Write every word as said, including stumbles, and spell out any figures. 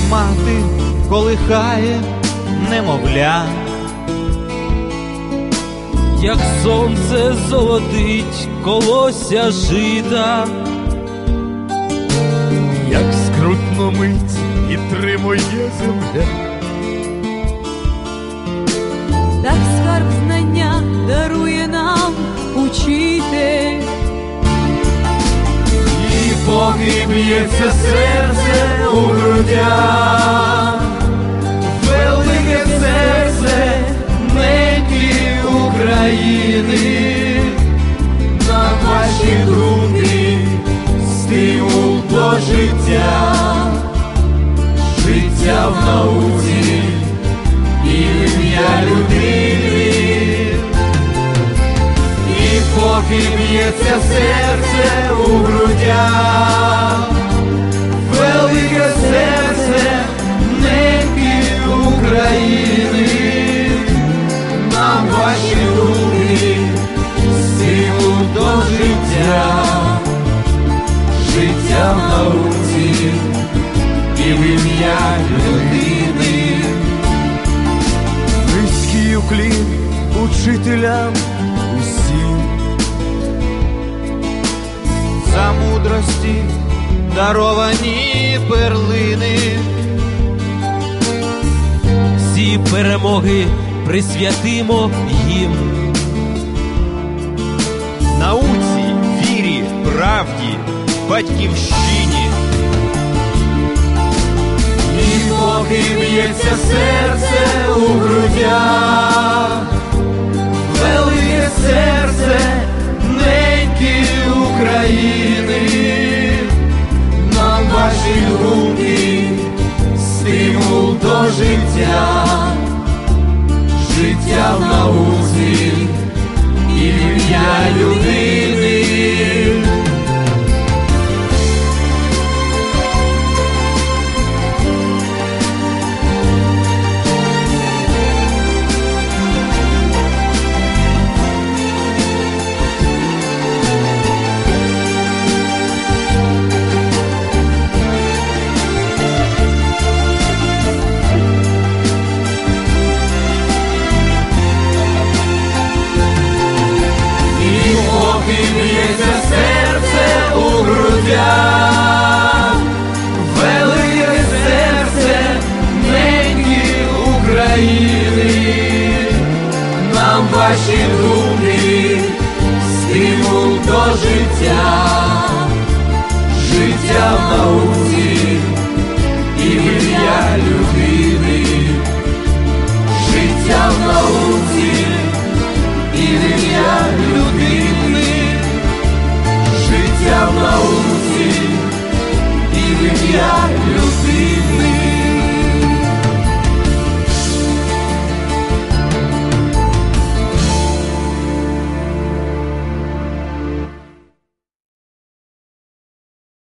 мати колихає немовля, як сонце золотить колося жита, як скрутно мить підтримує земля, так скарб знання дарує нам учитель. і поки б'ється серце у грудях, велике серце неньки України, на ваші думки стимул до життя, життя в науці і в ім'я людини. І поки б'ється серце у грудях, велике серце неньки України, нам ваші руки стимул до життя, життя в науці і в ім'я людини. Низький уклін учителям усім, за мудрості даровані перлини, всі перемоги присвятимо їм. науці, вірі, правді, батьківщині. і поки б'ється серце у грудях, велике серце неньки України, нам ваші думки стимул до життя, життя в науці і в ім'я людини. Б'ється серце у грудях, велике серце неньки України, нам ваші думки стимул до життя, життя в науці і в ім'я людини, життя в науці і в ім'я людини, життя в науці.